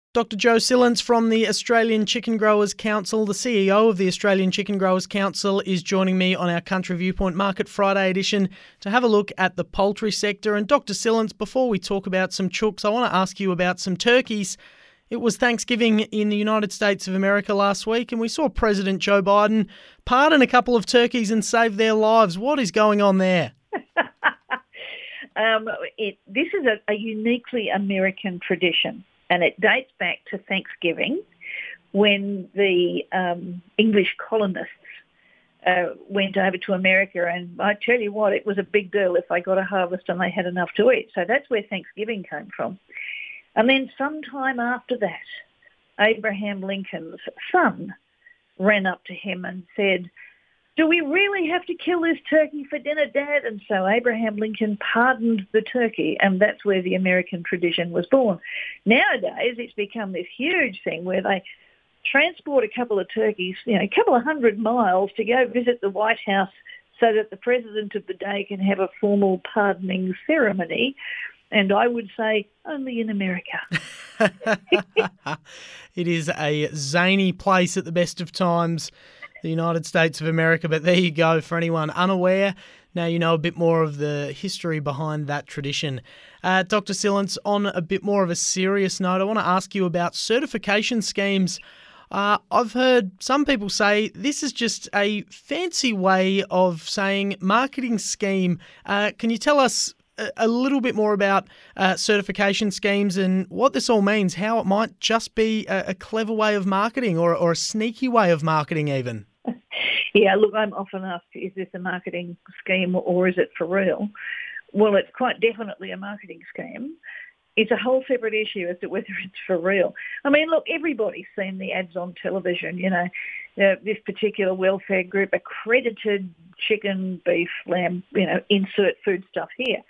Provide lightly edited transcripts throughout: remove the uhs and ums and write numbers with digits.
Dr. Joe Sillence from the Australian Chicken Growers Council, the CEO of the Australian Chicken Growers Council, is joining me on our Country Viewpoint Market Friday edition to have a look at the poultry sector. And Dr. Sillence, before we talk about some chooks, I want to ask you about some turkeys. It was Thanksgiving in the United States of America last week, and we saw President Joe Biden pardon a couple of turkeys and save their lives. What is going on there? This is a uniquely American tradition, and it dates back to Thanksgiving when the English colonists went over to America, and I tell you what, it was a big deal if they got a harvest and they had enough to eat. So that's where Thanksgiving came from. And then sometime after that, Abraham Lincoln's son ran up to him and said, "Do we really have to kill this turkey for dinner, Dad?" And so Abraham Lincoln pardoned the turkey, and that's where the American tradition was born. Nowadays, it's become this huge thing where they transport a couple of turkeys, a couple of 100 miles to go visit the White House so that the president of the day can have a formal pardoning ceremony. And I would say only in America. It is a zany place at the best of times, the United States of America. But there you go, for anyone unaware. Now you know a bit more of the history behind that tradition. Dr. Sillence, on a bit more of a serious note, I want to ask you about certification schemes. I've heard some people say this is just a fancy way of saying marketing scheme. Can you tell us a little bit more about certification schemes and what this all means, how it might just be a clever way of marketing or a sneaky way of marketing even? Yeah, look, I'm often asked, is this a marketing scheme or is it for real? Well, it's quite definitely a marketing scheme. It's a whole separate issue as to whether it's for real. I mean, look, everybody's seen the ads on television, this particular welfare group, accredited chicken, beef, lamb, insert food stuff here.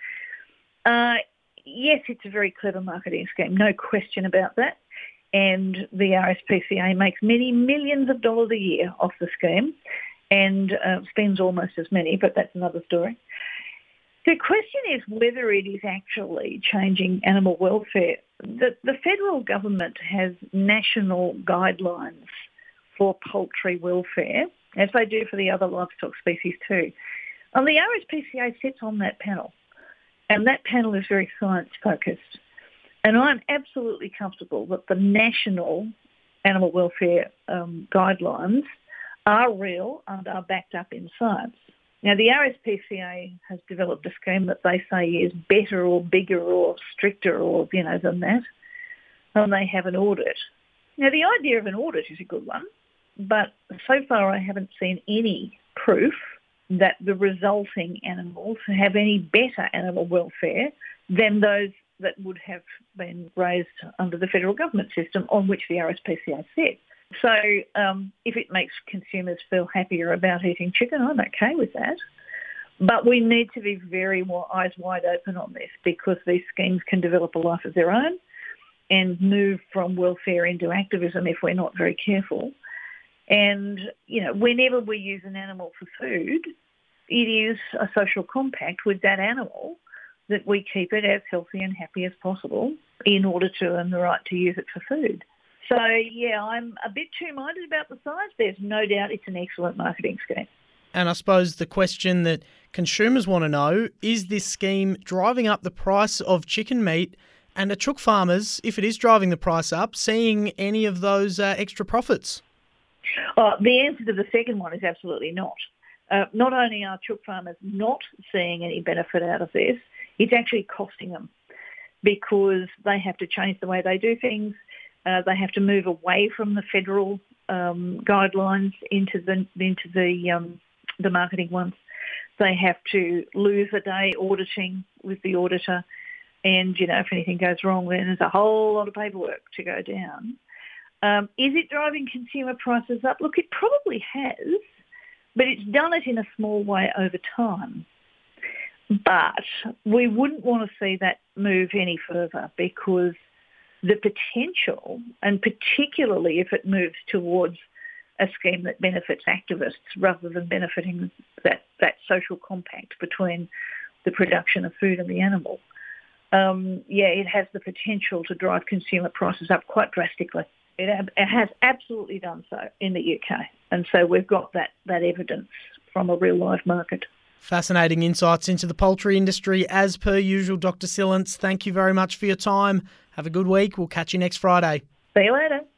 Yes, it's a very clever marketing scheme, no question about that. And the RSPCA makes many millions of dollars a year off the scheme and spends almost as many, but that's another story. The question is whether it is actually changing animal welfare. The federal government has national guidelines for poultry welfare, as they do for the other livestock species too. And the RSPCA sits on that panel. And that panel is very science-focused. And I'm absolutely comfortable that the national animal welfare guidelines are real and are backed up in science. Now, the RSPCA has developed a scheme that they say is better or bigger or stricter or, than that. And they have an audit. Now, the idea of an audit is a good one, but so far I haven't seen any proof that the resulting animals have any better animal welfare than those that would have been raised under the federal government system on which the RSPCA sits. So if it makes consumers feel happier about eating chicken, I'm okay with that. But we need to be very eyes wide open on this because these schemes can develop a life of their own and move from welfare into activism if we're not very careful. And, whenever we use an animal for food, it is a social compact with that animal that we keep it as healthy and happy as possible in order to earn the right to use it for food. So, yeah, I'm a bit two-minded about the science. There's no doubt it's an excellent marketing scheme. And I suppose the question that consumers want to know, is this scheme driving up the price of chicken meat? And are chook farmers, if it is driving the price up, seeing any of those extra profits? The answer to the second one is absolutely not. Not only are chook farmers not seeing any benefit out of this, it's actually costing them because they have to change the way they do things. They have to move away from the federal guidelines into the marketing ones. They have to lose a day auditing with the auditor. And, if anything goes wrong, then there's a whole lot of paperwork to go down. Is it driving consumer prices up? Look, it probably has, but it's done it in a small way over time. But we wouldn't want to see that move any further because the potential, and particularly if it moves towards a scheme that benefits activists rather than benefiting that social compact between the production of food and the animal, it has the potential to drive consumer prices up quite drastically. It has absolutely done so in the UK. And so we've got that evidence from a real live market. Fascinating insights into the poultry industry as per usual, Dr. Sillence. Thank you very much for your time. Have a good week. We'll catch you next Friday. See you later.